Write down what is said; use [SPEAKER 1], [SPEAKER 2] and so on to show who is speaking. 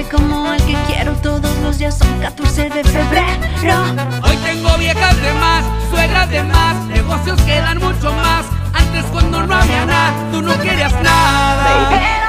[SPEAKER 1] como el que quiero todos los días, son 14 de febrero.
[SPEAKER 2] Hoy tengo viejas de más, suegras de más, negocios que dan mucho más. Antes cuando no había nada, tú no querías nada.
[SPEAKER 1] Baby.